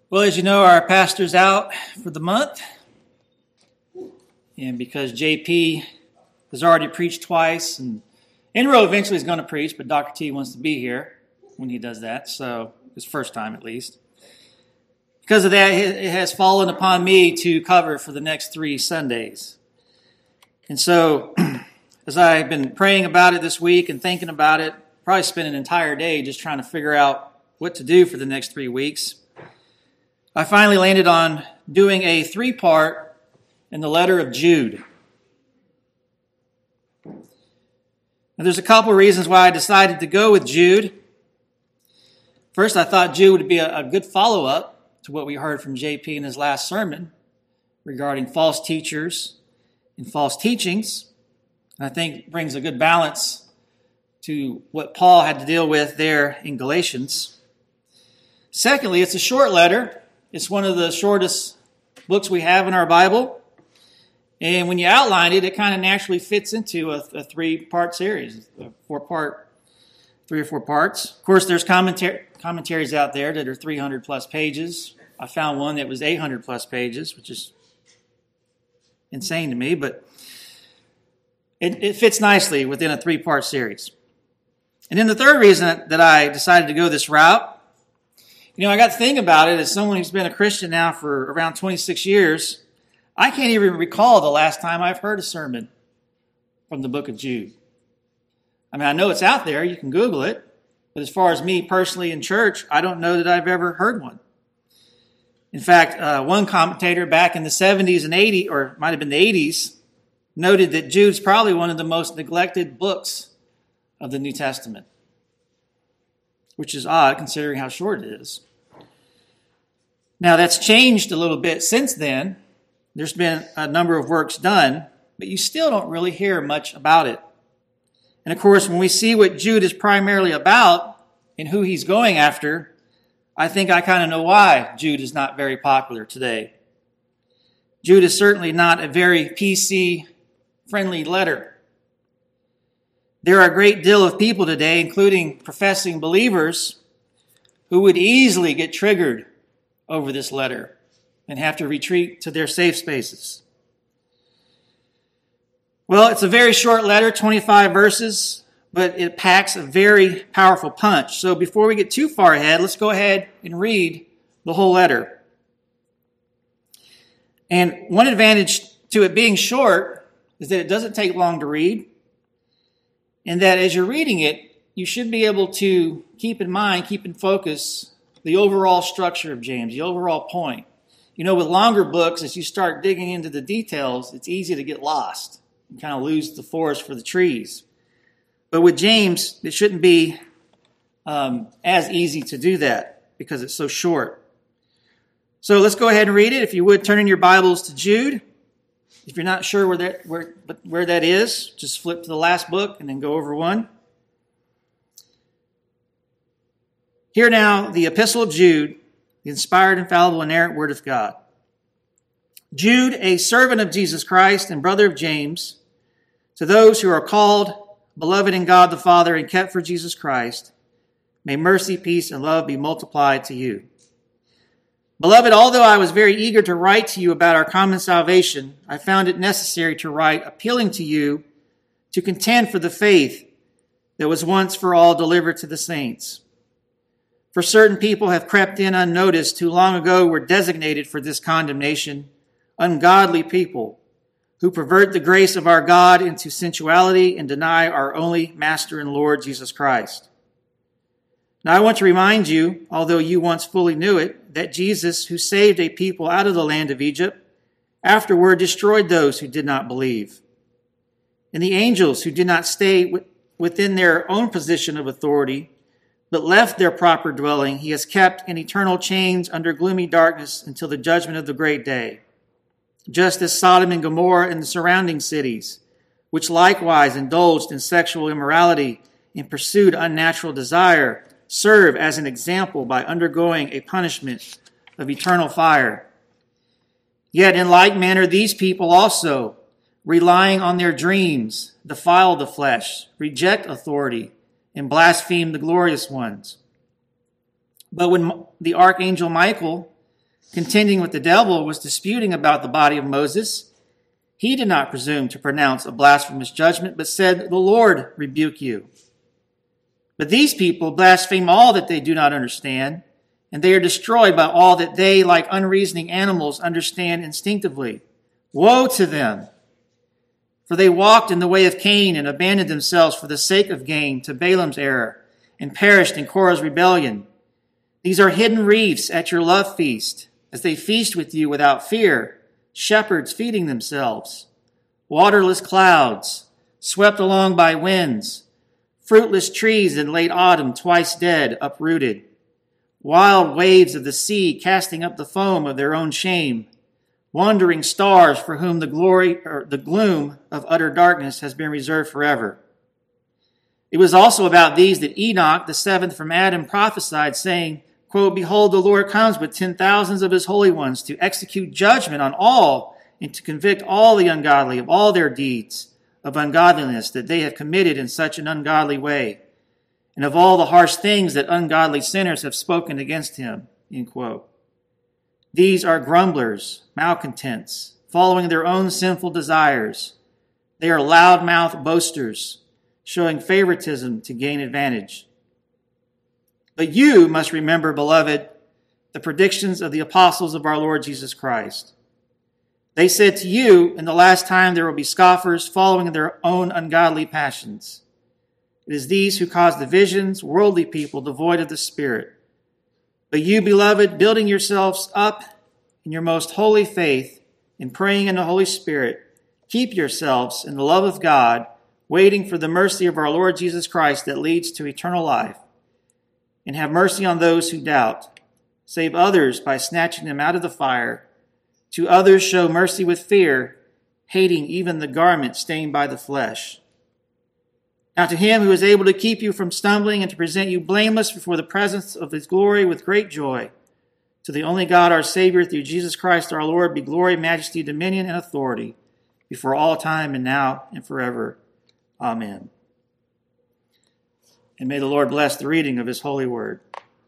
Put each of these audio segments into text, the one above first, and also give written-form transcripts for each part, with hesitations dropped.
Well, as you know, our pastor's out for the month. And because JP has already preached twice, and Enro eventually is going to preach, but Dr. T wants to be here when he does that, so his first time at least. Because of that, it has fallen upon me to cover for the next 3 Sundays. And so, as I've been praying about it this week and thinking about it, probably spent an entire day just trying to figure out what to do for the next 3 weeks. I finally landed on doing a 3-part in the letter of Jude. Now, there's a couple of reasons why I decided to go with Jude. First, I thought Jude would be a good follow-up to what we heard from JP in his last sermon regarding false teachers and false teachings. And I think it brings a good balance to what Paul had to deal with there in Galatians. Secondly, it's a short letter. It's one of the shortest books we have in our Bible. And when you outline it, it kind of naturally fits into a 3-part series, a 4-part, 3 or 4 parts. Of course, there's commentaries out there that are 300 plus pages. I found one that was 800 plus pages, which is insane to me, but it fits nicely within a 3-part series. And then the third reason that I decided to go this route, I got to think about it as someone who's been a Christian now for around 26 years. I can't even recall the last time I've heard a sermon from the book of Jude. I mean, I know it's out there. You can Google it. But as far as me personally in church, I don't know that I've ever heard one. In fact, one commentator back in the 70s and 80s, or it might have been the 80s, noted that Jude's probably one of the most neglected books of the New Testament, which is odd considering how short it is. Now, that's changed a little bit since then. There's been a number of works done, but you still don't really hear much about it. And of course, when we see what Jude is primarily about and who he's going after, I think I kind of know why Jude is not very popular today. Jude is certainly not a very PC-friendly letter. There are a great deal of people today, including professing believers, who would easily get triggered over this letter and have to retreat to their safe spaces. Well, it's a very short letter, 25 verses, but it packs a very powerful punch. So before we get too far ahead, let's go ahead and read the whole letter. And one advantage to it being short is that it doesn't take long to read, and that as you're reading it, you should be able to keep in focus the overall structure of James, the overall point. With longer books, as you start digging into the details, it's easy to get lost and kind of lose the forest for the trees. But with James, it shouldn't be as easy to do that because it's so short. So let's go ahead and read it. If you would, turn in your Bibles to Jude. If you're not sure where that is, just flip to the last book and then go over one. Hear now the epistle of Jude, the inspired, infallible, inerrant word of God. Jude, a servant of Jesus Christ and brother of James, to those who are called, beloved in God the Father, and kept for Jesus Christ, may mercy, peace, and love be multiplied to you. Beloved, although I was very eager to write to you about our common salvation, I found it necessary to write appealing to you to contend for the faith that was once for all delivered to the saints. For certain people have crept in unnoticed who long ago were designated for this condemnation, ungodly people who pervert the grace of our God into sensuality and deny our only Master and Lord Jesus Christ. Now I want to remind you, although you once fully knew it, that Jesus, who saved a people out of the land of Egypt, afterward destroyed those who did not believe. And the angels who did not stay within their own position of authority, but left their proper dwelling, he has kept in eternal chains under gloomy darkness until the judgment of the great day. Just as Sodom and Gomorrah and the surrounding cities, which likewise indulged in sexual immorality and pursued unnatural desire, serve as an example by undergoing a punishment of eternal fire. Yet in like manner these people also, relying on their dreams, defile the flesh, reject authority, and blaspheme the glorious ones. But when the archangel Michael, contending with the devil, was disputing about the body of Moses, he did not presume to pronounce a blasphemous judgment, but said, "The Lord rebuke you." But these people blaspheme all that they do not understand, and they are destroyed by all that they, like unreasoning animals, understand instinctively. Woe to them! For they walked in the way of Cain and abandoned themselves for the sake of gain to Balaam's error and perished in Korah's rebellion. These are hidden reefs at your love feast, as they feast with you without fear, shepherds feeding themselves, waterless clouds, swept along by winds, fruitless trees in late autumn twice dead, uprooted, wild waves of the sea casting up the foam of their own shame, wandering stars for whom the glory or the gloom of utter darkness has been reserved forever. It was also about these that Enoch, the seventh from Adam, prophesied, saying, quote, "Behold, the Lord comes with 10,000s of his holy ones to execute judgment on all and to convict all the ungodly of all their deeds of ungodliness that they have committed in such an ungodly way, and of all the harsh things that ungodly sinners have spoken against him." End quote. These are grumblers, malcontents, following their own sinful desires. They are loud-mouthed boasters, showing favoritism to gain advantage. But you must remember, beloved, the predictions of the apostles of our Lord Jesus Christ. They said to you, in the last time there will be scoffers following their own ungodly passions. It is these who cause divisions, worldly people devoid of the Spirit. But you, beloved, building yourselves up in your most holy faith and praying in the Holy Spirit, keep yourselves in the love of God, waiting for the mercy of our Lord Jesus Christ that leads to eternal life. And have mercy on those who doubt. Save others by snatching them out of the fire. To others show mercy with fear, hating even the garment stained by the flesh. Now to him who is able to keep you from stumbling and to present you blameless before the presence of his glory with great joy, to the only God our Savior through Jesus Christ our Lord be glory, majesty, dominion, and authority before all time and now and forever. Amen. And may the Lord bless the reading of his holy word.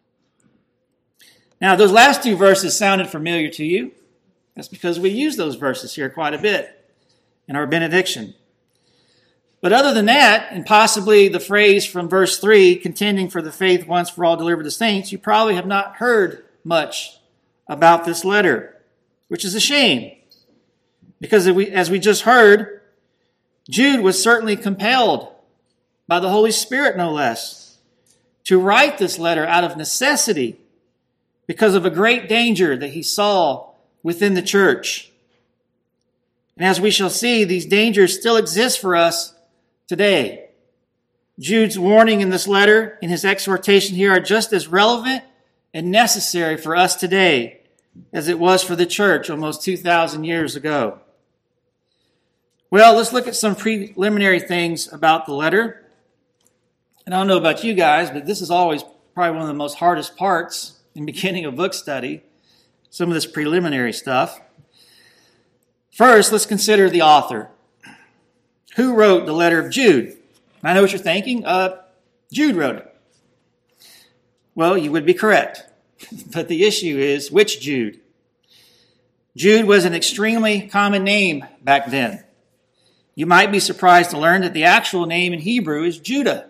Now, those last two verses sounded familiar to you. That's because we use those verses here quite a bit in our benediction. But other than that, and possibly the phrase from verse 3, contending for the faith once for all delivered to saints, you probably have not heard much about this letter, which is a shame. Because as we just heard, Jude was certainly compelled by the Holy Spirit, no less, to write this letter out of necessity because of a great danger that he saw within the church. And as we shall see, these dangers still exist for us today. Jude's warning in this letter and his exhortation here are just as relevant and necessary for us today as it was for the church almost 2,000 years ago. Well, let's look at some preliminary things about the letter. And I don't know about you guys, but this is always probably one of the most hardest parts in beginning a book study, some of this preliminary stuff. First, let's consider the author. Who wrote the letter of Jude? I know what you're thinking. Jude wrote it. Well, you would be correct. But the issue is, which Jude? Jude was an extremely common name back then. You might be surprised to learn that the actual name in Hebrew is Judah.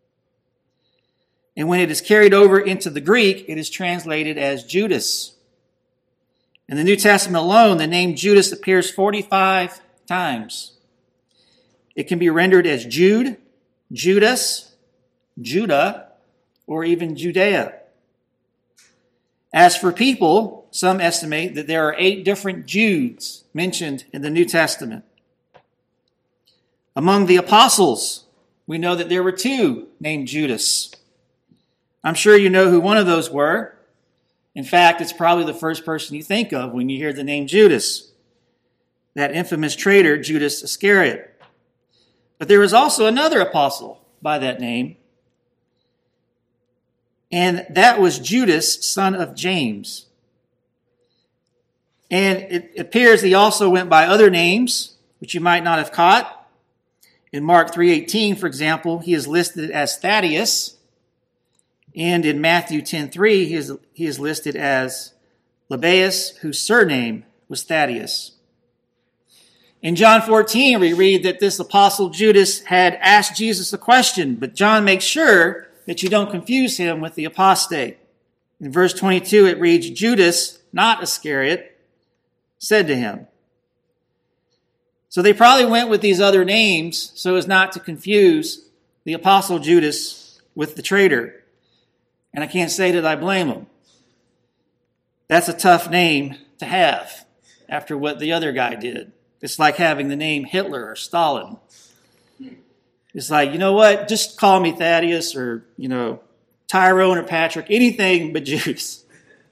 And when it is carried over into the Greek, it is translated as Judas. In the New Testament alone, the name Judas appears 45 times. It can be rendered as Jude, Judas, Judah, or even Judea. As for people, some estimate that there are 8 different Judes mentioned in the New Testament. Among the apostles, we know that there were 2 named Judas. I'm sure you know who one of those were. In fact, it's probably the first person you think of when you hear the name Judas, that infamous traitor, Judas Iscariot. But there was also another apostle by that name, and that was Judas, son of James. And it appears he also went by other names, which you might not have caught. In Mark 3:18, for example, he is listed as Thaddeus. And in Matthew 10:3, he is listed as Lebbaeus, whose surname was Thaddeus. In John 14, we read that this apostle Judas had asked Jesus a question, but John makes sure that you don't confuse him with the apostate. In verse 22, it reads, Judas, not Iscariot, said to him. So they probably went with these other names so as not to confuse the apostle Judas with the traitor. And I can't say that I blame them. That's a tough name to have after what the other guy did. It's like having the name Hitler or Stalin. It's like, you know what? Just call me Thaddeus or, Tyrone or Patrick, anything but Judas.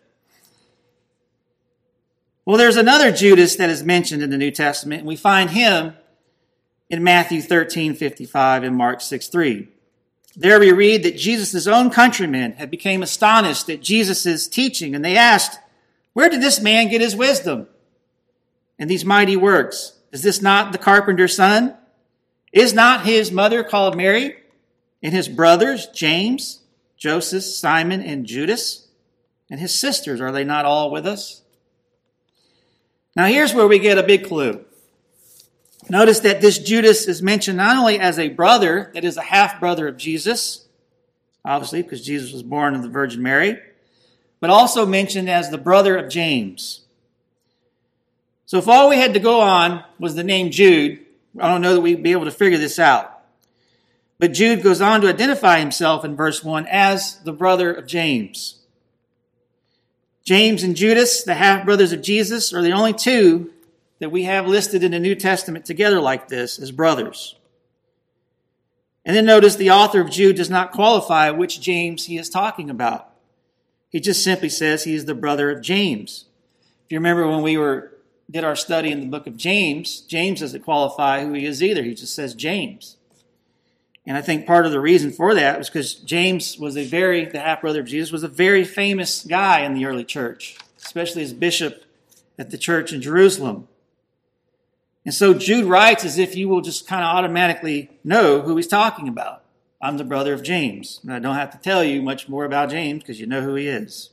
Well, there's another Judas that is mentioned in the New Testament, and we find him in Matthew 13:55 and Mark 6:3. There we read that Jesus' own countrymen had become astonished at Jesus' teaching, and they asked, where did this man get his wisdom and these mighty works? Is this not the carpenter's son? Is not his mother called Mary, and his brothers, James, Joseph, Simon, and Judas? And his sisters, are they not all with us? Now here's where we get a big clue. Notice that this Judas is mentioned not only as a brother, that is a half-brother of Jesus, obviously because Jesus was born of the Virgin Mary, but also mentioned as the brother of James. So if all we had to go on was the name Jude, I don't know that we'd be able to figure this out. But Jude goes on to identify himself in verse 1 as the brother of James. James and Judas, the half-brothers of Jesus, are the only two that we have listed in the New Testament together like this as brothers. And then notice the author of Jude does not qualify which James he is talking about. He just simply says he is the brother of James. If you remember when we did our study in the book of James, James doesn't qualify who he is either. He just says James. And I think part of the reason for that was because James was the half-brother of Jesus, was a very famous guy in the early church, especially as bishop at the church in Jerusalem. And so Jude writes as if you will just kind of automatically know who he's talking about. I'm the brother of James. And I don't have to tell you much more about James because you know who he is.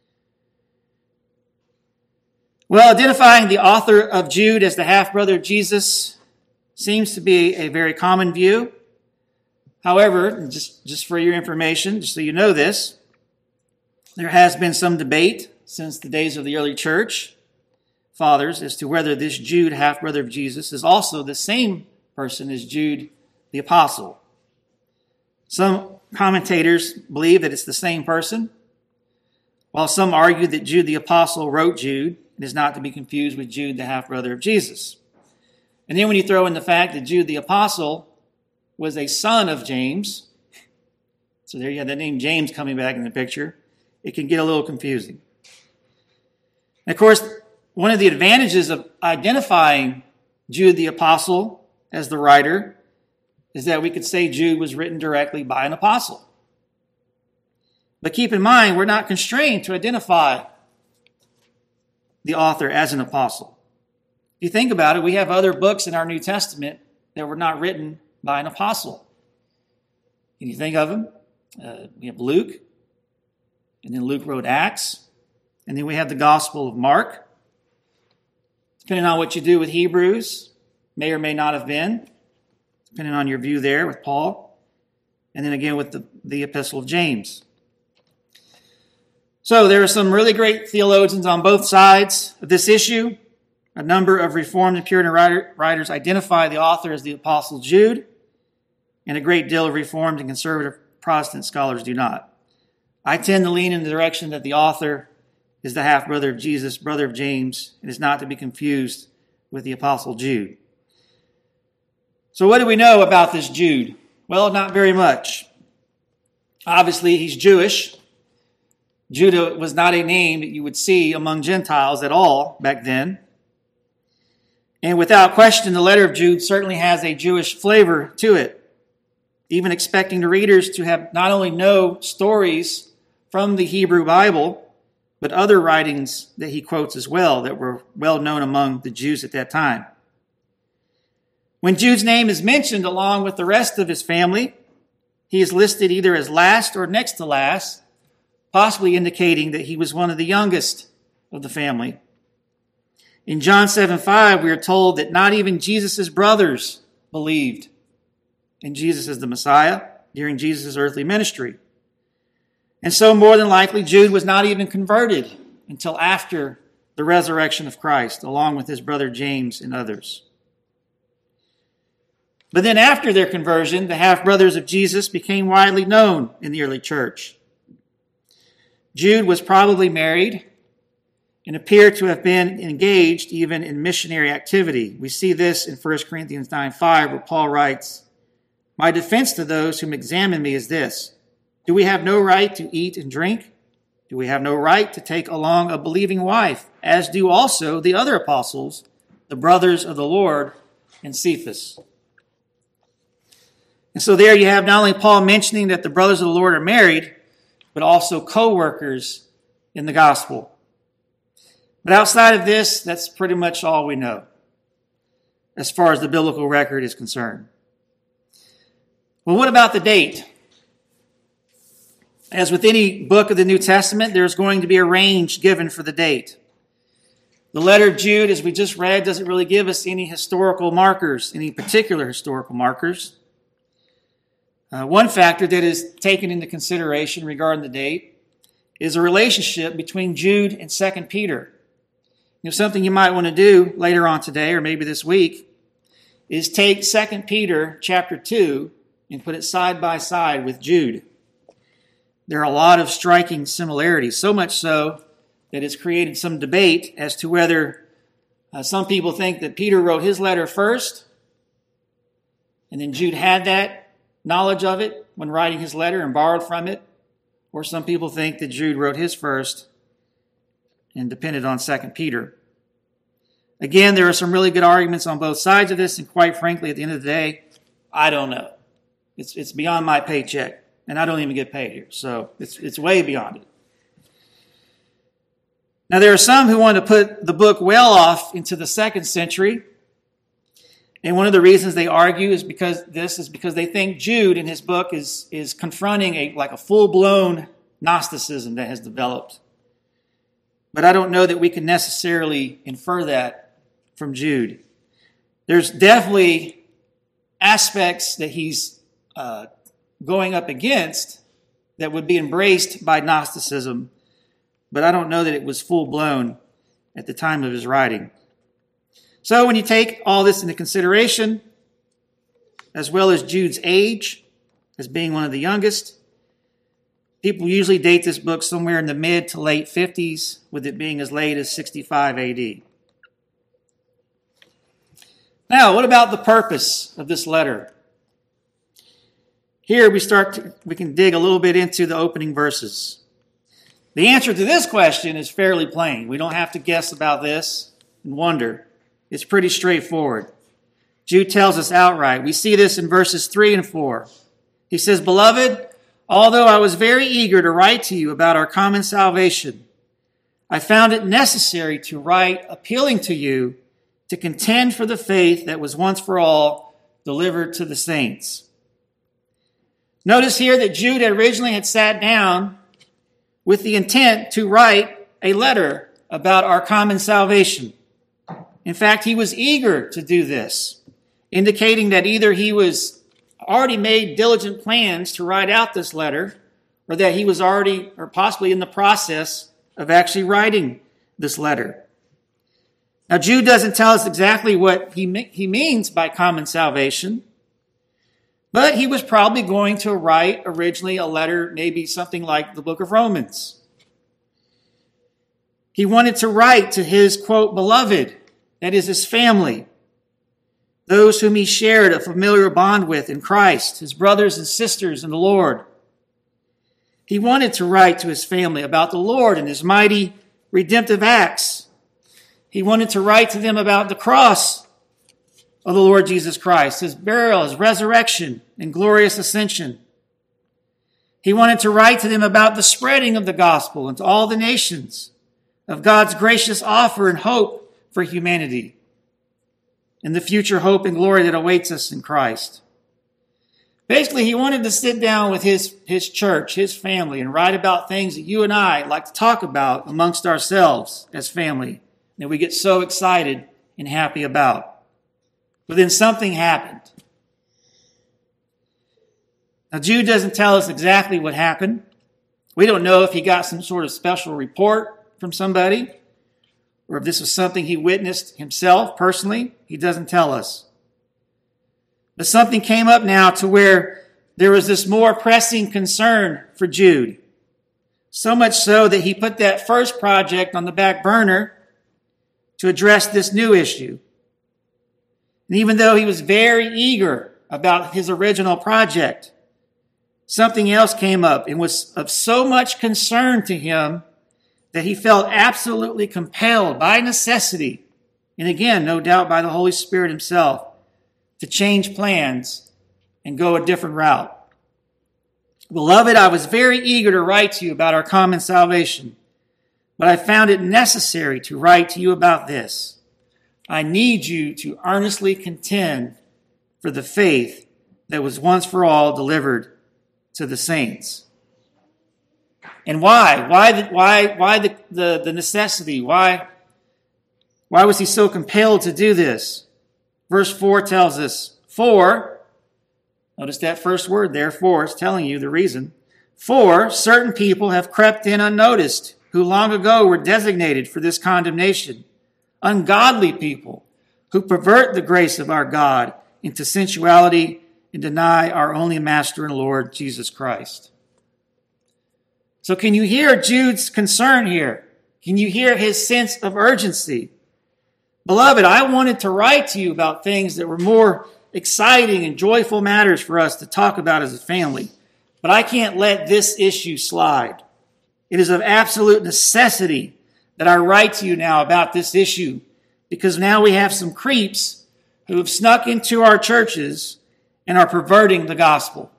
Well, identifying the author of Jude as the half-brother of Jesus seems to be a very common view. However, just for your information, just so you know this, there has been some debate since the days of the early church fathers as to whether this Jude, half-brother of Jesus, is also the same person as Jude the apostle. Some commentators believe that it's the same person, while some argue that Jude the apostle wrote Jude and is not to be confused with Jude, the half-brother of Jesus. And then when you throw in the fact that Jude the apostle was a son of James, so there you have the name James coming back in the picture, it can get a little confusing. And of course, one of the advantages of identifying Jude the apostle as the writer is that we could say Jude was written directly by an apostle. But keep in mind, we're not constrained to identify the author as an apostle. If you think about it, we have other books in our New Testament that were not written by an apostle. Can you think of them? We have Luke, and then Luke wrote Acts, and then we have the Gospel of Mark. Depending on what you do with Hebrews, may or may not have been, depending on your view there with Paul, and then again with the Epistle of James. So there are some really great theologians on both sides of this issue. A number of Reformed and Puritan writers identify the author as the Apostle Jude, and a great deal of Reformed and conservative Protestant scholars do not. I tend to lean in the direction that the author is the half-brother of Jesus, brother of James, and is not to be confused with the Apostle Jude. So what do we know about this Jude? Well, not very much. Obviously, he's Jewish. Judah was not a name that you would see among Gentiles at all back then. And without question, the letter of Jude certainly has a Jewish flavor to it, even expecting the readers to have not only know stories from the Hebrew Bible, but other writings that he quotes as well that were well known among the Jews at that time. When Jude's name is mentioned along with the rest of his family, he is listed either as last or next to last, possibly indicating that he was one of the youngest of the family. In John 7:5, we are told that not even Jesus' brothers believed in Jesus as the Messiah during Jesus' earthly ministry. And so more than likely, Jude was not even converted until after the resurrection of Christ, along with his brother James and others. But then after their conversion, the half-brothers of Jesus became widely known in the early church. Jude was probably married and appeared to have been engaged even in missionary activity. We see this in 1 Corinthians 9:5, where Paul writes, "My defense to those whom examine me is this: do we have no right to eat and drink? Do we have no right to take along a believing wife, as do also the other apostles, the brothers of the Lord, and Cephas?" And so there you have not only Paul mentioning that the brothers of the Lord are married, but also co-workers in the gospel. But outside of this, that's pretty much all we know as far as the biblical record is concerned. Well, what about the date? As with any book of the New Testament, there's going to be a range given for the date. The letter of Jude, as we just read, doesn't really give us any historical markers, any particular historical markers. One factor that is taken into consideration regarding the date is a relationship between Jude and 2 Peter. Something you might want to do later on today or maybe this week is take 2 Peter chapter 2 and put it side by side with Jude. There are a lot of striking similarities, so much so that it's created some debate as to whether some people think that Peter wrote his letter first and then Jude had that knowledge of it when writing his letter and borrowed from it, or some people think that Jude wrote his first and depended on 2 Peter. Again, there are some really good arguments on both sides of this, and quite frankly, at the end of the day, I don't know. It's beyond my paycheck, and I don't even get paid here, so it's way beyond it. Now, there are some who want to put the book well off into the 2nd century, and one of the reasons they argue is because they think Jude in his book is confronting a full-blown Gnosticism that has developed. But I don't know that we can necessarily infer that from Jude. There's definitely aspects that he's going up against that would be embraced by Gnosticism, but I don't know that it was full-blown at the time of his writing. So when you take all this into consideration, as well as Jude's age, as being one of the youngest, people usually date this book somewhere in the mid to late 50s, with it being as late as 65 AD. Now, what about the purpose of this letter? Here we can dig a little bit into the opening verses. The answer to this question is fairly plain. We don't have to guess about this and wonder. It's pretty straightforward. Jude tells us outright. We see this in verses 3 and 4. He says, "Beloved, although I was very eager to write to you about our common salvation, I found it necessary to write appealing to you to contend for the faith that was once for all delivered to the saints." Notice here that Jude originally had sat down with the intent to write a letter about our common salvation. In fact, he was eager to do this, indicating that either he was already made diligent plans to write out this letter, or that he was already or possibly in the process of actually writing this letter. Now, Jude doesn't tell us exactly what he means by common salvation, but he was probably going to write originally a letter, maybe something like the book of Romans. He wanted to write to his, quote, beloved, that is his family, those whom he shared a familiar bond with in Christ, his brothers and sisters in the Lord. He wanted to write to his family about the Lord and his mighty redemptive acts. He wanted to write to them about the cross of the Lord Jesus Christ, his burial, his resurrection, and glorious ascension. He wanted to write to them about the spreading of the gospel into all the nations, of God's gracious offer and hope for humanity, and the future hope and glory that awaits us in Christ. Basically, he wanted to sit down with his church, his family, and write about things that you and I like to talk about amongst ourselves as family, that we get so excited and happy about. But then something happened. Now, Jude doesn't tell us exactly what happened. We don't know if he got some sort of special report from somebody, or if this was something he witnessed himself personally. He doesn't tell us. But something came up now to where there was this more pressing concern for Jude. So much so that he put that first project on the back burner to address this new issue. And even though he was very eager about his original project, something else came up and was of so much concern to him that he felt absolutely compelled by necessity, and again, no doubt by the Holy Spirit himself, to change plans and go a different route. Beloved, I was very eager to write to you about our common salvation, but I found it necessary to write to you about this. I need you to earnestly contend for the faith that was once for all delivered to the saints. And why? Why the necessity? Why was he so compelled to do this? Verse 4 tells us, notice that first word, therefore, is telling you the reason. For certain people have crept in unnoticed, who long ago were designated for this condemnation. Ungodly people who pervert the grace of our God into sensuality and deny our only Master and Lord, Jesus Christ. So can you hear Jude's concern here? Can you hear his sense of urgency? Beloved, I wanted to write to you about things that were more exciting and joyful matters for us to talk about as a family, but I can't let this issue slide. It is of absolute necessity that I write to you now about this issue, because now we have some creeps who have snuck into our churches and are perverting the gospel.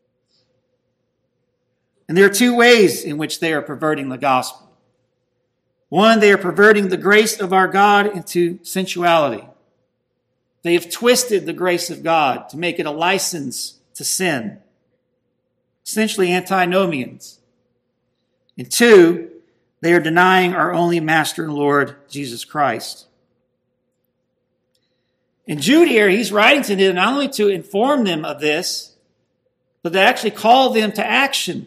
And there are two ways in which they are perverting the gospel. One, they are perverting the grace of our God into sensuality. They have twisted the grace of God to make it a license to sin. Essentially antinomians. And two, they are denying our only Master and Lord, Jesus Christ. And Jude here, he's writing to them not only to inform them of this, but to actually call them to action.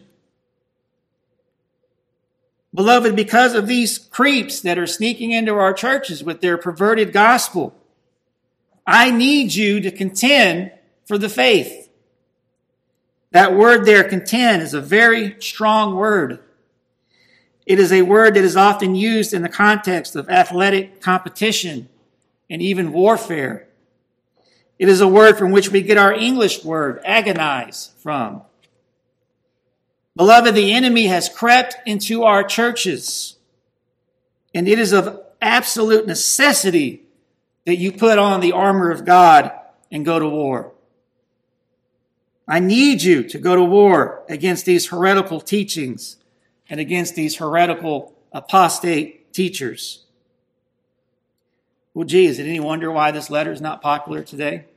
Beloved, because of these creeps that are sneaking into our churches with their perverted gospel, I need you to contend for the faith. That word there, contend, is a very strong word. It is a word that is often used in the context of athletic competition and even warfare. It is a word from which we get our English word, agonize, from. Beloved, the enemy has crept into our churches, and it is of absolute necessity that you put on the armor of God and go to war. I need you to go to war against these heretical teachings and against these heretical apostate teachers. Well, gee, is it any wonder why this letter is not popular today?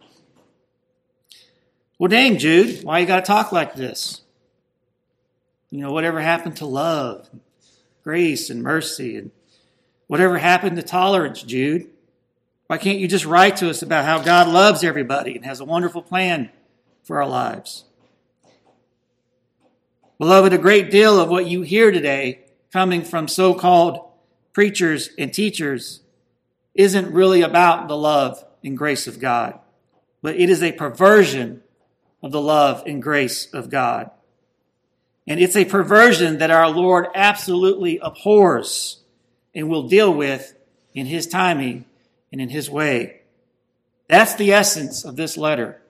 Well, dang, Jude, why you got to talk like this? You know, whatever happened to love, grace, and mercy, and whatever happened to tolerance, Jude? Why can't you just write to us about how God loves everybody and has a wonderful plan for our lives? Beloved, a great deal of what you hear today coming from so-called preachers and teachers isn't really about the love and grace of God, but it is a perversion of the love and grace of God. And it's a perversion that our Lord absolutely abhors and will deal with in his timing and in his way. That's the essence of this letter.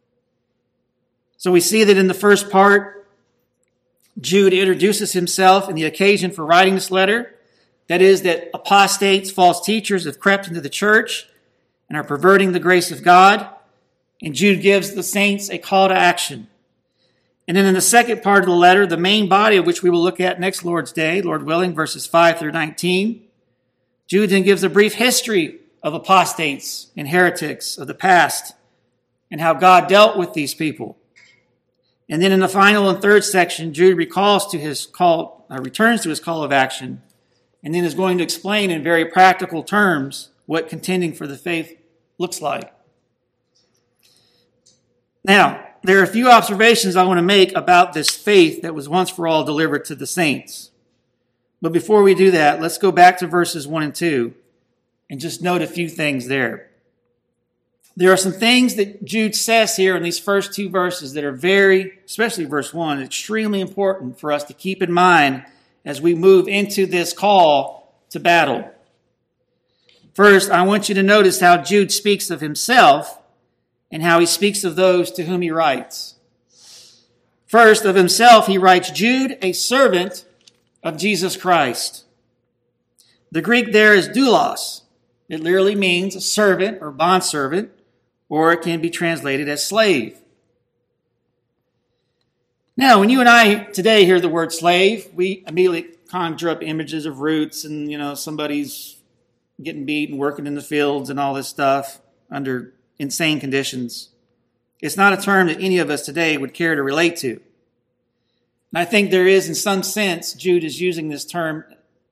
So we see that in the first part, Jude introduces himself and the occasion for writing this letter. That is, that apostates, false teachers have crept into the church and are perverting the grace of God. And Jude gives the saints a call to action. And then in the second part of the letter, the main body of which we will look at next Lord's Day, Lord willing, verses 5 through 19, Jude then gives a brief history of apostates and heretics of the past and how God dealt with these people. And then in the final and third section, Jude returns to his call of action, and then is going to explain in very practical terms what contending for the faith looks like. Now, there are a few observations I want to make about this faith that was once for all delivered to the saints. But before we do that, let's go back to verses 1 and 2 and just note a few things there. There are some things that Jude says here in these first two verses that are especially verse 1, extremely important for us to keep in mind as we move into this call to battle. First, I want you to notice how Jude speaks of himself and how he speaks of those to whom he writes. First, of himself, he writes, Jude, a servant of Jesus Christ. The Greek there is doulos. It literally means a servant or bondservant, or it can be translated as slave. Now, when you and I today hear the word slave, we immediately conjure up images of roots and, somebody's getting beat and working in the fields and all this stuff under insane conditions. It's not a term that any of us today would care to relate to. And I think there is, in some sense, Jude is using this term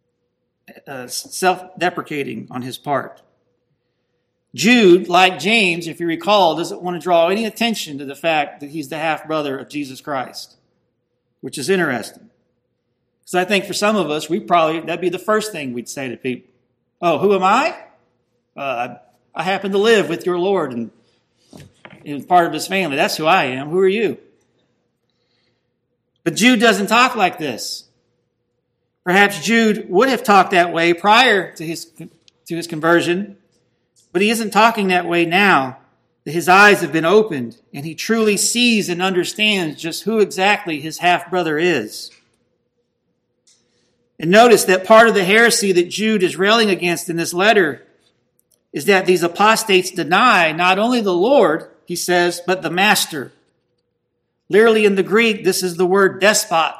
self-deprecating on his part. Jude, like James, if you recall, doesn't want to draw any attention to the fact that he's the half-brother of Jesus Christ, which is interesting. Because I think for some of us, that'd be the first thing we'd say to people. Oh, who am I? I happen to live with your Lord and is part of his family. That's who I am. Who are you? But Jude doesn't talk like this. Perhaps Jude would have talked that way prior to his conversion, but he isn't talking that way now that his eyes have been opened and he truly sees and understands just who exactly his half-brother is. And notice that part of the heresy that Jude is railing against in this letter is that these apostates deny not only the Lord, he says, but the master. Literally in the Greek, this is the word despot.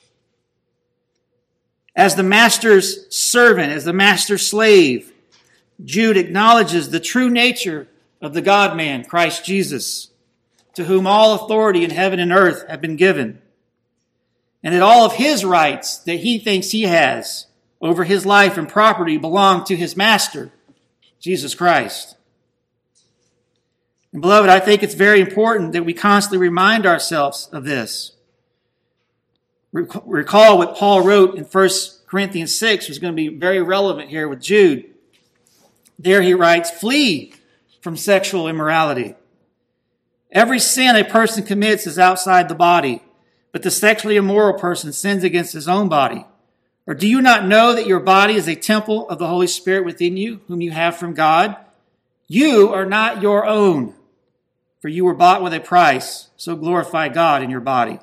As the master's servant, as the master's slave, Jude acknowledges the true nature of the God-man, Christ Jesus, to whom all authority in heaven and earth have been given, and that all of his rights that he thinks he has over his life and property belong to his master, Jesus Christ. And beloved, I think it's very important that we constantly remind ourselves of this. Recall what Paul wrote in 1 Corinthians 6 was going to be very relevant here with Jude. There he writes, flee from sexual immorality. Every sin a person commits is outside the body, but the sexually immoral person sins against his own body. Or do you not know that your body is a temple of the Holy Spirit within you, whom you have from God? You are not your own, for you were bought with a price, so glorify God in your body.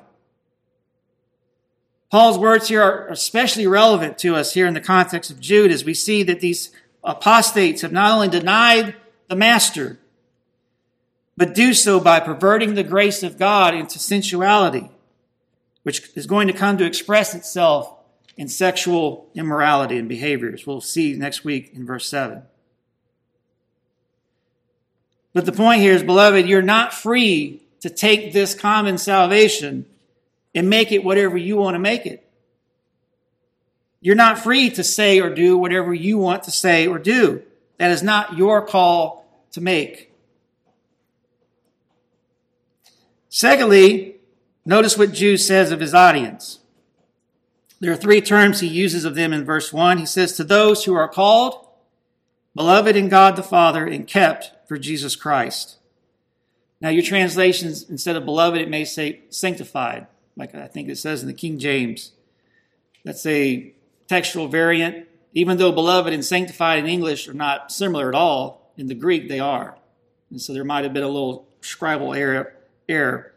Paul's words here are especially relevant to us here in the context of Jude, as we see that these apostates have not only denied the master, but do so by perverting the grace of God into sensuality, which is going to come to express itself in sexual immorality and behaviors. We'll see next week in verse 7. But the point here is, beloved, you're not free to take this common salvation and make it whatever you want to make it. You're not free to say or do whatever you want to say or do. That is not your call to make. Secondly, notice what Jude says of his audience. There are three terms he uses of them in verse 1. He says, to those who are called, beloved in God the Father, and kept for Jesus Christ. Now, your translations, instead of beloved, it may say sanctified, like I think it says in the King James. That's a textual variant. Even though beloved and sanctified in English are not similar at all, in the Greek they are. And so there might have been a little scribal error.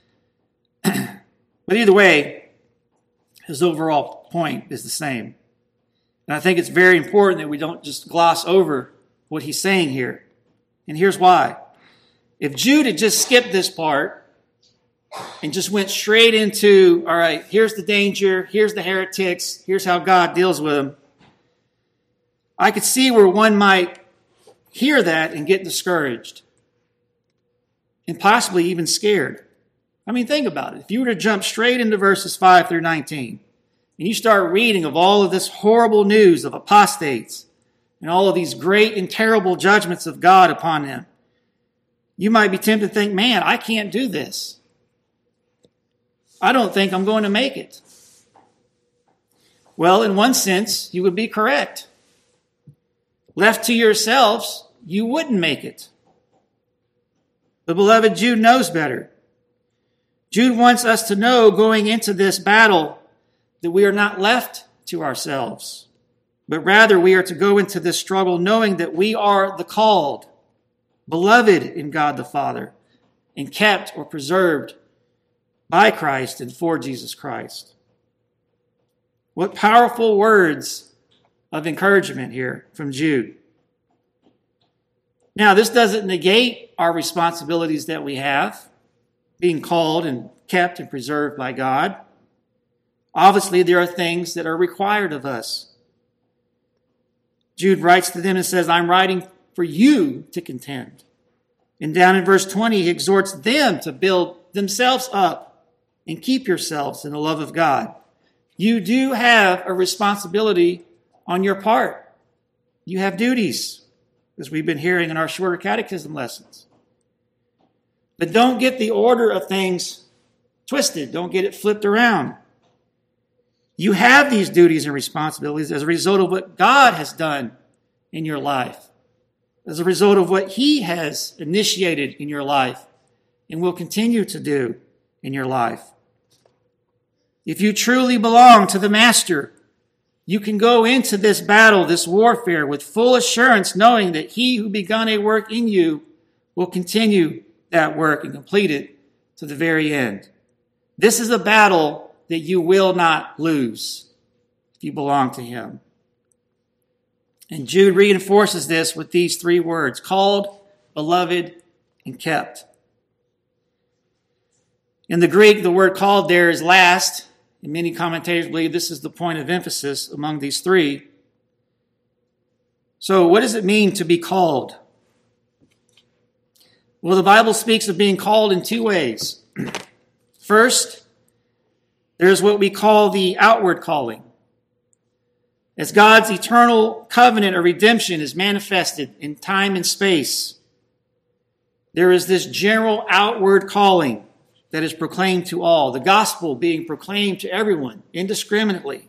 But either way, his overall point is the same. And I think it's very important that we don't just gloss over what he's saying here. And here's why. If Jude had just skipped this part and just went straight into, all right, here's the danger, here's the heretics, here's how God deals with them, I could see where one might hear that and get discouraged and possibly even scared. I mean, think about it. If you were to jump straight into verses 5 through 19, and you start reading of all of this horrible news of apostates and all of these great and terrible judgments of God upon them, you might be tempted to think, man, I can't do this. I don't think I'm going to make it. Well, in one sense, you would be correct. Left to yourselves, you wouldn't make it. But beloved, Jude knows better. Jude wants us to know going into this battle that we are not left to ourselves, but rather we are to go into this struggle knowing that we are the called, beloved in God the Father, and kept or preserved by Christ and for Jesus Christ. What powerful words of encouragement here from Jude. Now, this doesn't negate our responsibilities that we have, being called and kept and preserved by God. Obviously, there are things that are required of us. Jude writes to them and says, I'm writing for you to contend. And down in verse 20, he exhorts them to build themselves up and keep yourselves in the love of God. You do have a responsibility on your part. You have duties, as we've been hearing in our shorter catechism lessons. But don't get the order of things twisted. Don't get it flipped around. You have these duties and responsibilities as a result of what God has done in your life, as a result of what He has initiated in your life and will continue to do in your life. If you truly belong to the Master, you can go into this battle, this warfare, with full assurance, knowing that He who begun a work in you will continue that work and complete it to the very end. This is a battle that you will not lose if you belong to Him. And Jude reinforces this with these three words: called, beloved, and kept. In the Greek, the word called there is last, and many commentators believe this is the point of emphasis among these three. So what does it mean to be called? Well, the Bible speaks of being called in two ways. First, there's what we call the outward calling. As God's eternal covenant of redemption is manifested in time and space, there is this general outward calling that is proclaimed to all, the gospel being proclaimed to everyone indiscriminately.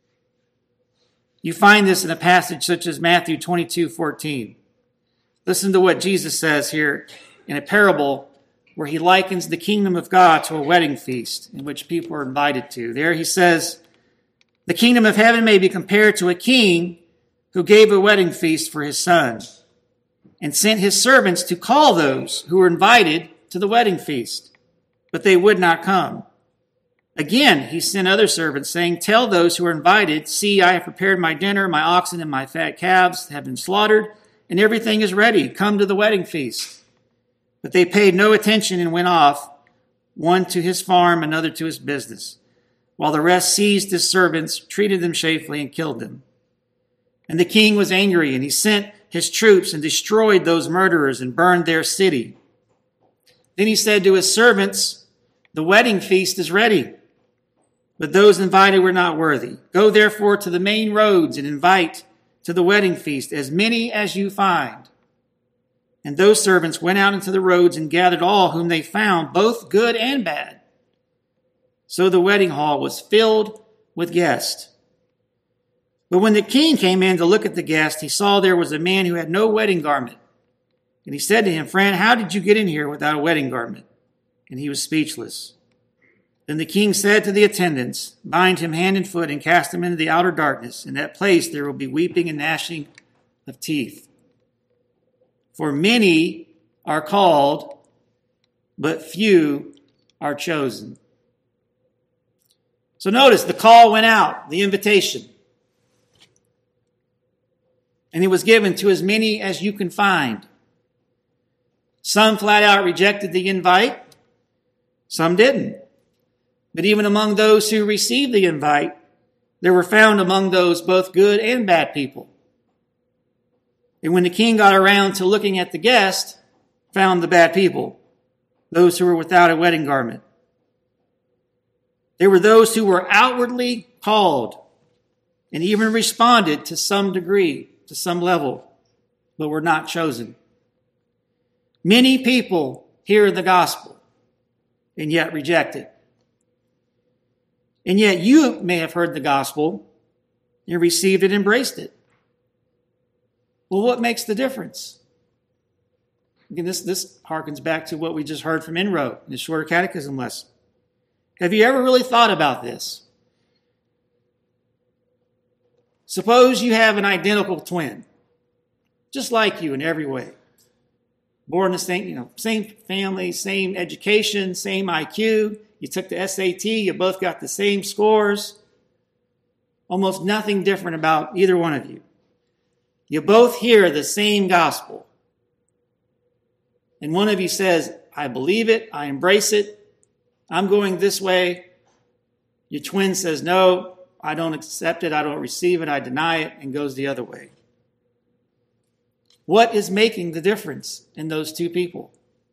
You find this in a passage such as Matthew 22:14. Listen to what Jesus says here in a parable where he likens the kingdom of God to a wedding feast in which people are invited to. There he says, the kingdom of heaven may be compared to a king who gave a wedding feast for his son and sent his servants to call those who were invited to the wedding feast, but they would not come. Again, he sent other servants, saying, tell those who are invited, see, I have prepared my dinner, my oxen and my fat calves have been slaughtered, and everything is ready. Come to the wedding feast. But they paid no attention and went off, one to his farm, another to his business, while the rest seized his servants, treated them shamefully, and killed them. And the king was angry, and he sent his troops and destroyed those murderers and burned their city. Then he said to his servants, the wedding feast is ready, but those invited were not worthy. Go therefore to the main roads and invite to the wedding feast as many as you find. And those servants went out into the roads and gathered all whom they found, both good and bad. So the wedding hall was filled with guests. But when the king came in to look at the guests, he saw there was a man who had no wedding garment. And he said to him, friend, how did you get in here without a wedding garment? And he was speechless. Then the king said to the attendants, bind him hand and foot and cast him into the outer darkness. In that place there will be weeping and gnashing of teeth. For many are called, but few are chosen. So notice the call went out, the invitation. And it was given to as many as you can find. Some flat out rejected the invite. Some didn't. But even among those who received the invite, there were found among those both good and bad people. And when the king got around to looking at the guest, found the bad people, those who were without a wedding garment. There were those who were outwardly called and even responded to some degree, to some level, but were not chosen. Many people hear the gospel and yet reject it. And yet you may have heard the gospel and received it, embraced it. Well, what makes the difference? Again, this harkens back to what we just heard from Enro in the shorter catechism lesson. Have you ever really thought about this? Suppose you have an identical twin, just like you in every way. Born in the same family, same education, same IQ. You took the SAT, you both got the same scores. Almost nothing different about either one of you. You both hear the same gospel. And one of you says, I believe it, I embrace it, I'm going this way. Your twin says, no, I don't accept it, I don't receive it, I deny it, and goes the other way. What is making the difference in those two people?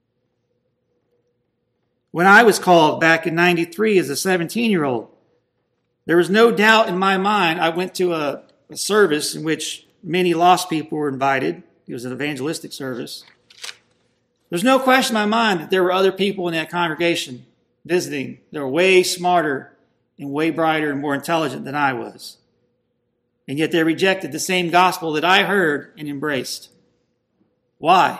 When I was called back in 93 as a 17-year-old, there was no doubt in my mind. I went to a service in which many lost people were invited. It was an evangelistic service. There's no question in my mind that there were other people in that congregation visiting. They were way smarter and way brighter and more intelligent than I was. And yet they rejected the same gospel that I heard and embraced. Why?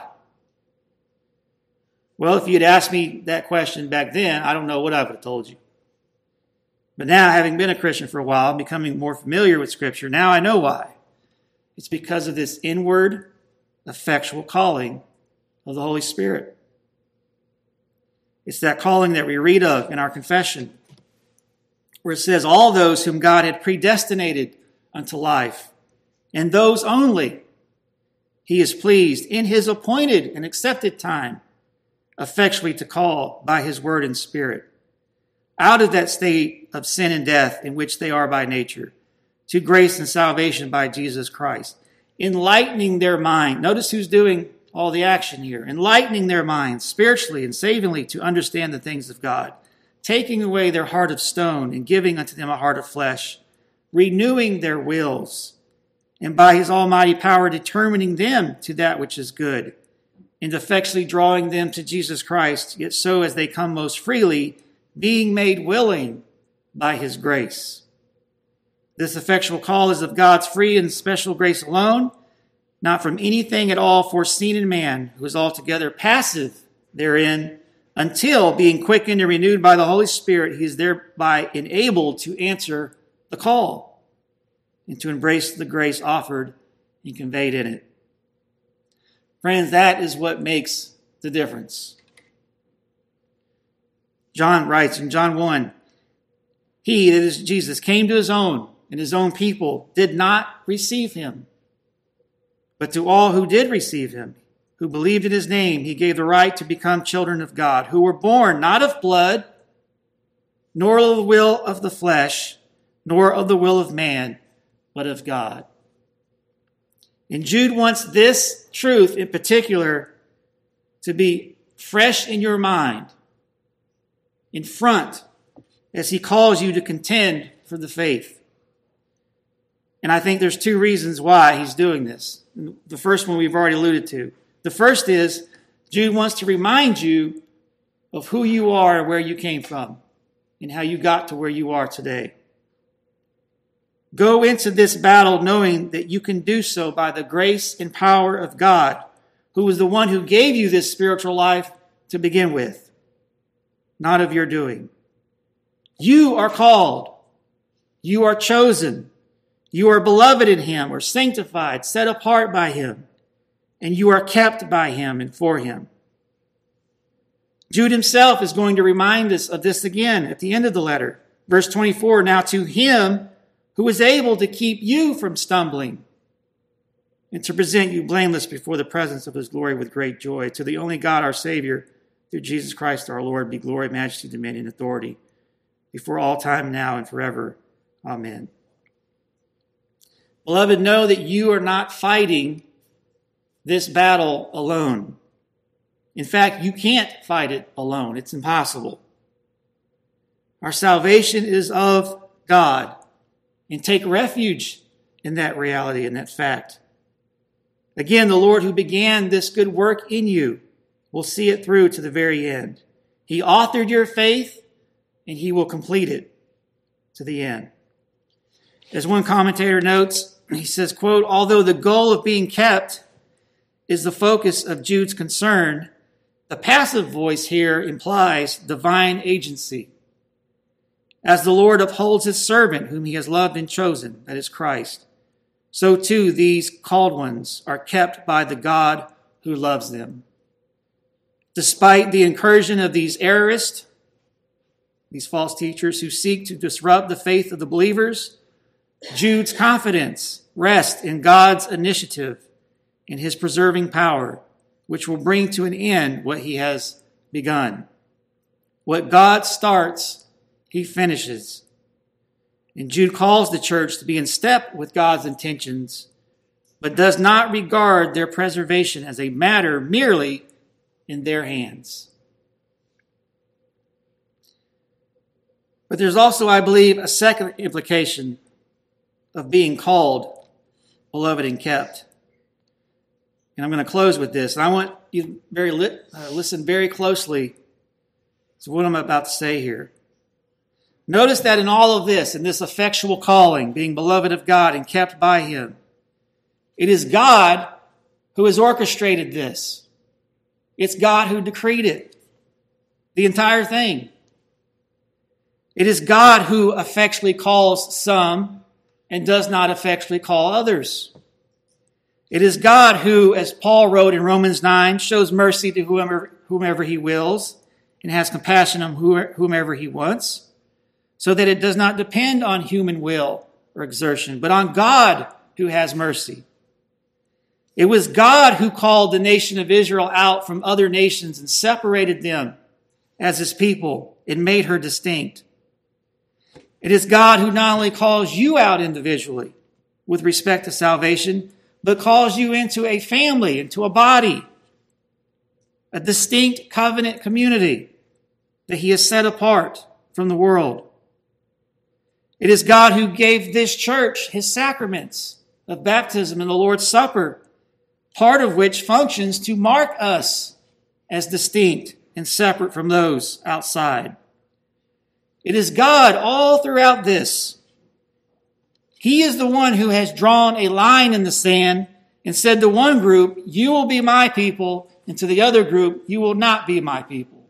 Well, if you'd asked me that question back then, I don't know what I would have told you. But now, having been a Christian for a while, and becoming more familiar with Scripture, now I know why. It's because of this inward, effectual calling of the Holy Spirit. It's that calling that we read of in our confession, where it says, all those whom God had predestinated unto life, and those only he is pleased in his appointed and accepted time effectually to call by his word and spirit out of that state of sin and death in which they are by nature to grace and salvation by Jesus Christ, enlightening their mind. Notice who's doing all the action here. Enlightening their minds spiritually and savingly to understand the things of God, taking away their heart of stone and giving unto them a heart of flesh, renewing their wills, and by his almighty power determining them to that which is good, and effectually drawing them to Jesus Christ, yet so as they come most freely, being made willing by his grace. This effectual call is of God's free and special grace alone, not from anything at all foreseen in man, who is altogether passive therein, until, being quickened and renewed by the Holy Spirit, he is thereby enabled to answer the call and to embrace the grace offered and conveyed in it. Friends, that is what makes the difference. John writes in John 1, he, that is Jesus, came to his own, and his own people did not receive him. But to all who did receive him, who believed in his name, he gave the right to become children of God, who were born not of blood, nor of the will of the flesh, nor of the will of man, but of God. And Jude wants this truth in particular to be fresh in your mind, in front, as he calls you to contend for the faith. And I think there's two reasons why he's doing this. The first one we've already alluded to. The first is Jude wants to remind you of who you are and where you came from and how you got to where you are today. Go into this battle knowing that you can do so by the grace and power of God, who was the one who gave you this spiritual life to begin with, not of your doing. You are called. You are chosen. You are beloved in him, or sanctified, set apart by him, and you are kept by him and for him. Jude himself is going to remind us of this again at the end of the letter. Verse 24, now to him who is able to keep you from stumbling and to present you blameless before the presence of his glory with great joy. To the only God, our Savior, through Jesus Christ our Lord, be glory, majesty, dominion, authority, before all time, now and forever. Amen. Beloved, know that you are not fighting this battle alone. In fact, you can't fight it alone. It's impossible. Our salvation is of God. And take refuge in that reality and that fact. Again, the Lord who began this good work in you will see it through to the very end. He authored your faith, and he will complete it to the end. As one commentator notes, he says, quote, although the goal of being kept is the focus of Jude's concern, the passive voice here implies divine agency. As the Lord upholds his servant whom he has loved and chosen, that is Christ, so too these called ones are kept by the God who loves them. Despite the incursion of these errorists, these false teachers who seek to disrupt the faith of the believers, Jude's confidence rests in God's initiative and his preserving power, which will bring to an end what he has begun. What God starts, he finishes. And Jude calls the church to be in step with God's intentions, but does not regard their preservation as a matter merely in their hands. But there's also, I believe, a second implication of being called, beloved, and kept. And I'm going to close with this. And I want you to listen very closely to what I'm about to say here. Notice that in all of this, in this effectual calling, being beloved of God and kept by him, it is God who has orchestrated this. It's God who decreed it. The entire thing. It is God who effectually calls some and does not effectually call others. It is God who, as Paul wrote in Romans 9, shows mercy to whomever he wills and has compassion on whomever he wants, so that it does not depend on human will or exertion, but on God who has mercy. It was God who called the nation of Israel out from other nations and separated them as his people and made her distinct. It is God who not only calls you out individually with respect to salvation, but calls you into a family, into a body, a distinct covenant community that he has set apart from the world. It is God who gave this church his sacraments of baptism and the Lord's Supper, part of which functions to mark us as distinct and separate from those outside. It is God all throughout this. He is the one who has drawn a line in the sand and said to one group, you will be my people, and to the other group, you will not be my people.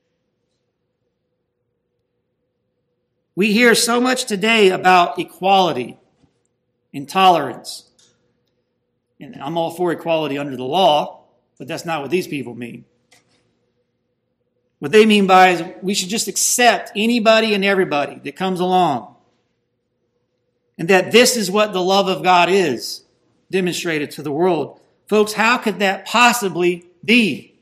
We hear so much today about equality and tolerance. And I'm all for equality under the law, but that's not what these people mean. What they mean by is we should just accept anybody and everybody that comes along. And that this is what the love of God is demonstrated to the world. Folks, how could that possibly be?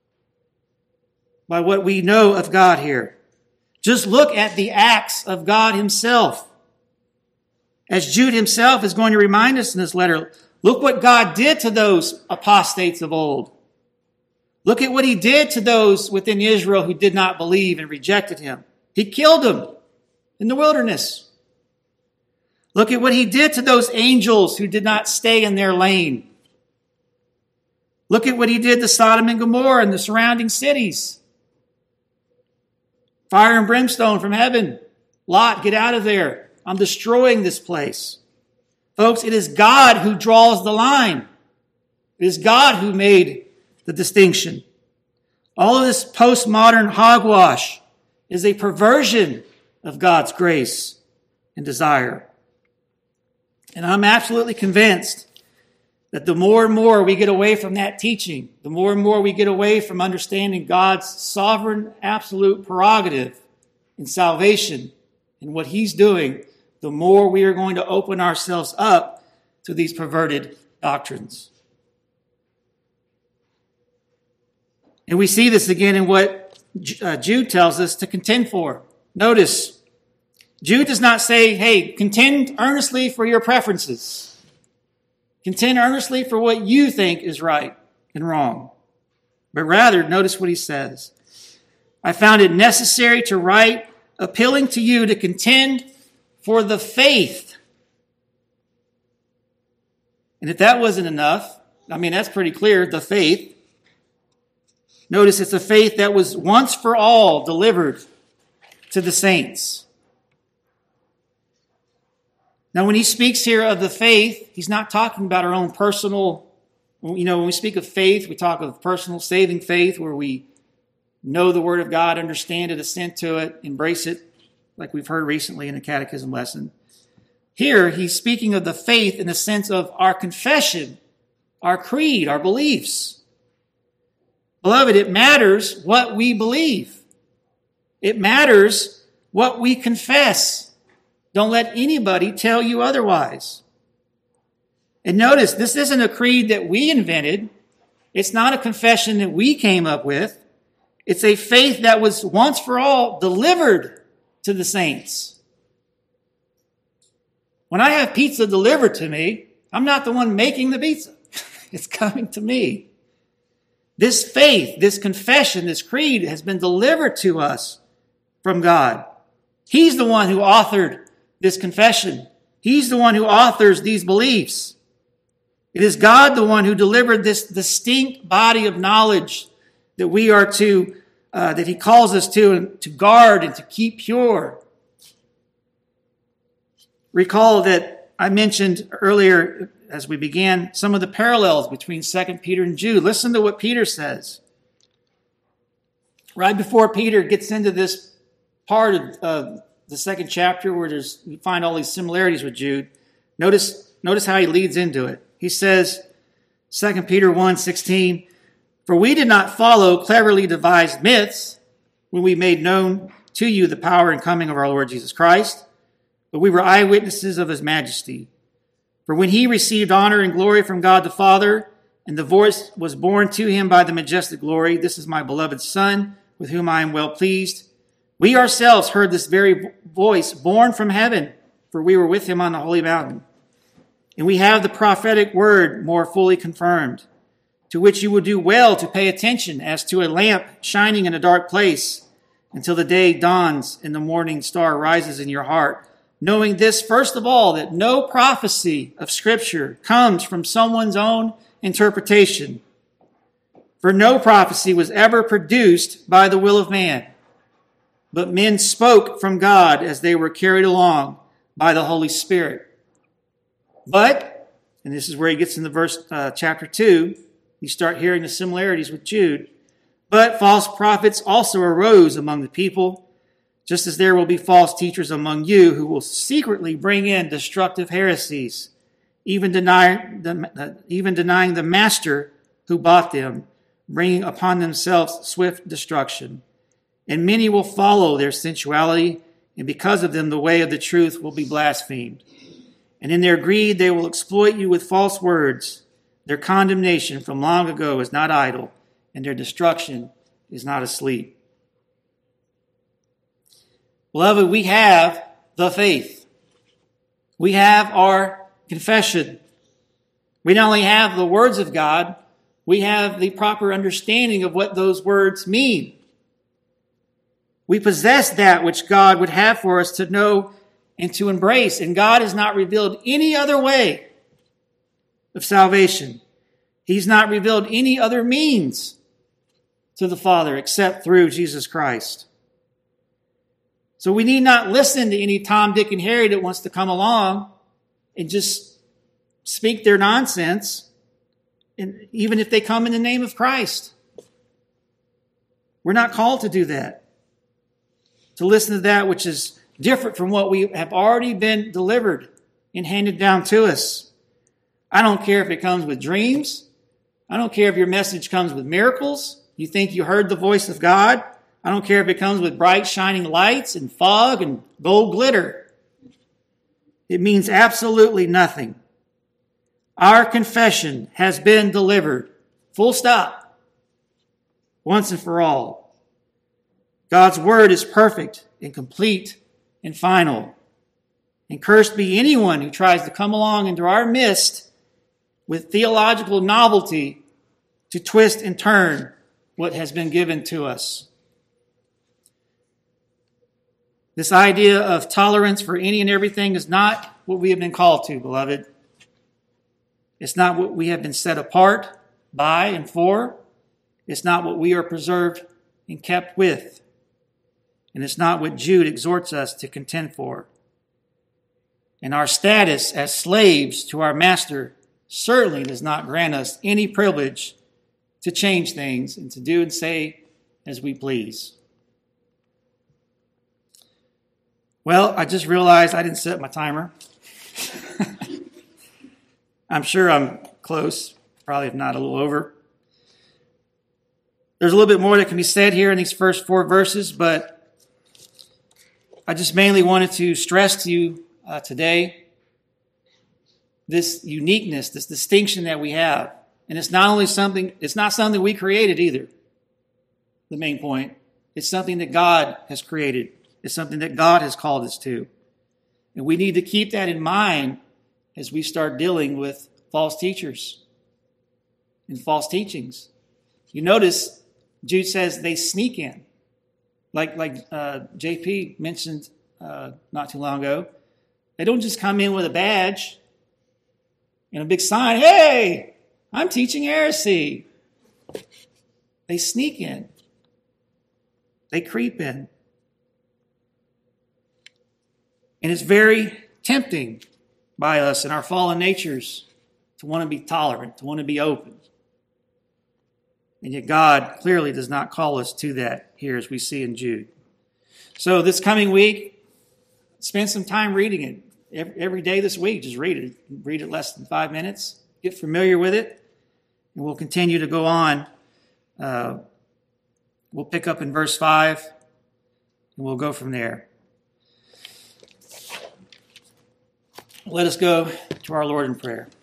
By what we know of God here. Just look at the acts of God himself. As Jude himself is going to remind us in this letter, look what God did to those apostates of old. Look at what he did to those within Israel who did not believe and rejected him. He killed them in the wilderness. Look at what he did to those angels who did not stay in their lane. Look at what he did to Sodom and Gomorrah and the surrounding cities. Fire and brimstone from heaven. Lot, get out of there. I'm destroying this place. Folks, it is God who draws the line. It is God who made the distinction. All of this postmodern hogwash is a perversion of God's grace and desire. And I'm absolutely convinced that the more and more we get away from that teaching, the more and more we get away from understanding God's sovereign, absolute prerogative in salvation and what he's doing, the more we are going to open ourselves up to these perverted doctrines. And we see this again in what Jude tells us to contend for. Notice, Jude does not say, hey, contend earnestly for your preferences. Contend earnestly for what you think is right and wrong. But rather, notice what he says. I found it necessary to write appealing to you to contend for the faith. And if that wasn't enough, that's pretty clear, the faith. Notice it's a faith that was once for all delivered to the saints. Now, when he speaks here of the faith, he's not talking about our own personal, when we speak of faith, we talk of personal saving faith where we know the Word of God, understand it, assent to it, embrace it, like we've heard recently in the catechism lesson. Here, he's speaking of the faith in the sense of our confession, our creed, our beliefs. Beloved, it matters what we believe. It matters what we confess. Don't let anybody tell you otherwise. And notice, this isn't a creed that we invented. It's not a confession that we came up with. It's a faith that was once for all delivered to the saints. When I have pizza delivered to me, I'm not the one making the pizza. It's coming to me. This faith, this confession, this creed has been delivered to us from God. He's the one who authored this confession. He's the one who authors these beliefs. It is God the one who delivered this distinct body of knowledge that we are to, that he calls us to guard and to keep pure. Recall that I mentioned earlier as we began some of the parallels between 2 Peter and Jude. Listen to what Peter says. Right before Peter gets into this part of the second chapter where we find all these similarities with Jude, notice how he leads into it. He says, 2 Peter 1:16, "For we did not follow cleverly devised myths when we made known to you the power and coming of our Lord Jesus Christ, but we were eyewitnesses of his majesty. For when he received honor and glory from God the Father, and the voice was borne to him by the majestic glory, 'This is my beloved Son, with whom I am well pleased,' we ourselves heard this very voice borne from heaven, for we were with him on the holy mountain. And we have the prophetic word more fully confirmed, to which you will do well to pay attention as to a lamp shining in a dark place, until the day dawns and the morning star rises in your heart, knowing this, first of all, that no prophecy of Scripture comes from someone's own interpretation. For no prophecy was ever produced by the will of man, but men spoke from God as they were carried along by the Holy Spirit. But," and this is where he gets in the chapter 2, you start hearing the similarities with Jude, "but false prophets also arose among the people, just as there will be false teachers among you who will secretly bring in destructive heresies, even denying the master who bought them, bringing upon themselves swift destruction. And many will follow their sensuality, and because of them the way of the truth will be blasphemed. And in their greed they will exploit you with false words. Their condemnation from long ago is not idle, and their destruction is not asleep." Beloved, we have the faith. We have our confession. We not only have the words of God, we have the proper understanding of what those words mean. We possess that which God would have for us to know and to embrace. And God has not revealed any other way of salvation. He's not revealed any other means to the Father except through Jesus Christ. So we need not listen to any Tom, Dick, and Harry that wants to come along and just speak their nonsense, and even if they come in the name of Christ. We're not called to do that. To listen to that which is different from what we have already been delivered and handed down to us. I don't care if it comes with dreams. I don't care if your message comes with miracles. You think you heard the voice of God. I don't care if it comes with bright shining lights and fog and gold glitter. It means absolutely nothing. Our confession has been delivered. Full stop. Once and for all. God's word is perfect and complete and final. And cursed be anyone who tries to come along into our midst with theological novelty to twist and turn what has been given to us. This idea of tolerance for any and everything is not what we have been called to, beloved. It's not what we have been set apart by and for. It's not what we are preserved and kept with. And it's not what Jude exhorts us to contend for. And our status as slaves to our master certainly does not grant us any privilege to change things and to do and say as we please. Well, I just realized I didn't set my timer. I'm sure I'm close, probably if not a little over. There's a little bit more that can be said here in these first 4 verses, but I just mainly wanted to stress to you today this uniqueness, this distinction that we have. And it's not something we created either. The main point. It's something that God has created. It's something that God has called us to. And we need to keep that in mind as we start dealing with false teachers and false teachings. You notice Jude says they sneak in. Like JP mentioned not too long ago. They don't just come in with a badge and a big sign, "Hey, I'm teaching heresy." They sneak in. They creep in. And it's very tempting by us in our fallen natures to want to be tolerant, to want to be open. And yet God clearly does not call us to that here as we see in Jude. So this coming week, spend some time reading it. Every day this week, just read it. Read it less than 5 minutes. Get familiar with it. And we'll continue to go on. We'll pick up in verse 5, and we'll go from there. Let us go to our Lord in prayer.